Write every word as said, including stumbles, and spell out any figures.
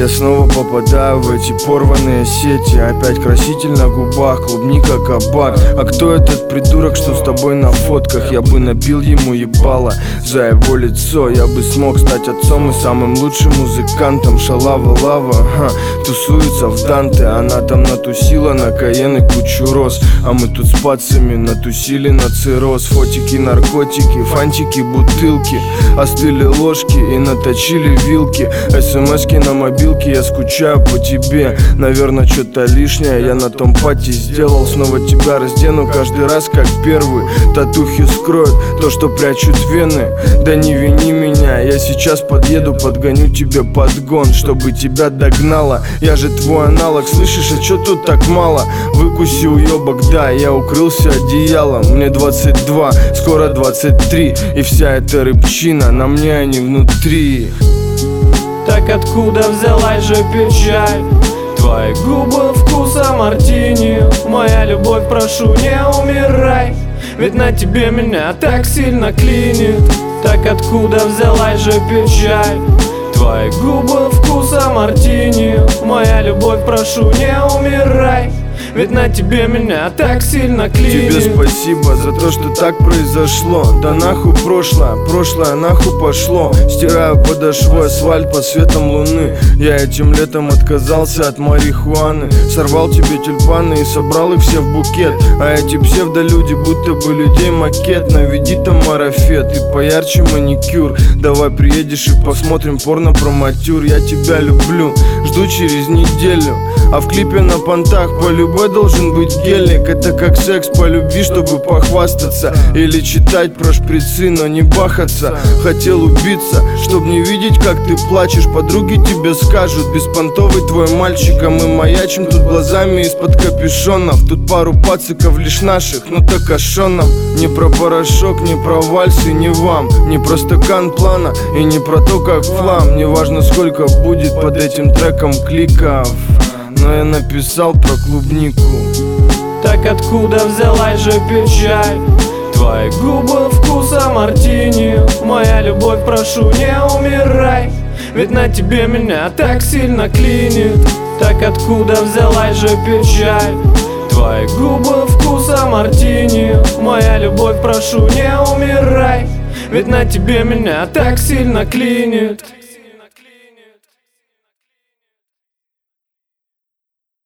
Я снова попадаю в эти порванные сети. Опять краситель на губах, клубника, кабак. А кто этот придурок, что с тобой на фотках? Я бы набил ему ебало за его лицо. Я бы смог стать отцом и самым лучшим музыкантом. Шалава лава, ха, тусуется в Данте. Она там натусила на Каен и кучу роз. А мы тут с пацами натусили на цирроз. Фотики, наркотики, фантики, бутылки. Остыли ложки и наточили вилки. СМСки на мобилке, я скучаю по тебе. Наверное, что-то лишнее я на том пати сделал. Снова тебя раздену каждый раз как первый. Татухи скроют то, что прячут вены. Да не вини меня, я сейчас подъеду, подгоню тебе подгон, чтобы тебя догнало. Я же твой аналог, слышишь, а чё тут так мало? Выкуси уёбок, да, я укрылся одеялом. Мне двадцать два, скоро двадцать три. И вся эта рыбчина на мне, а не внутри. Так откуда взялась же печаль? Твои губы вкуса мартини. Моя любовь, прошу, не умирай. Ведь на тебе меня так сильно клинит. Так откуда взялась же печаль? Твои губы вкуса мартини. Моя любовь, прошу, не умирай. Ведь на тебе меня так сильно клинит. Тебе спасибо за то, что так произошло. Да нахуй прошлое, прошлое нахуй пошло. Стираю подошву асфальт под светом луны. Я этим летом отказался от марихуаны. Сорвал тебе тюльпаны и собрал их все в букет. А эти псевдолюди будто бы людей макет. Наведи там марафет и поярче маникюр. Давай приедешь и посмотрим порно про матюр. Я тебя люблю, жду через неделю. А в клипе на понтах по любой должен быть гелик. Это как секс по любви, чтобы похвастаться. Или читать про шприцы, но не бахаться. Хотел убиться, чтоб не видеть, как ты плачешь. Подруги тебе скажут: беспонтовый твой мальчик. А мы маячим тут глазами из-под капюшонов. Тут пару пациков лишь наших, но так ошонов. Не про порошок, не про вальсы, не вам. Не про стакан плана и не про то, как флам. Не важно, сколько будет под этим треком кликов, но я написал про клубнику. Так откуда взялась же печаль? Твои губы вкуса мартини. Моя любовь, прошу, не умирай. Ведь на тебе меня так сильно клинит. Так откуда взялась же печаль? Твои губы вкуса мартини. Моя любовь, прошу, не умирай. Ведь на тебе меня так сильно клинит.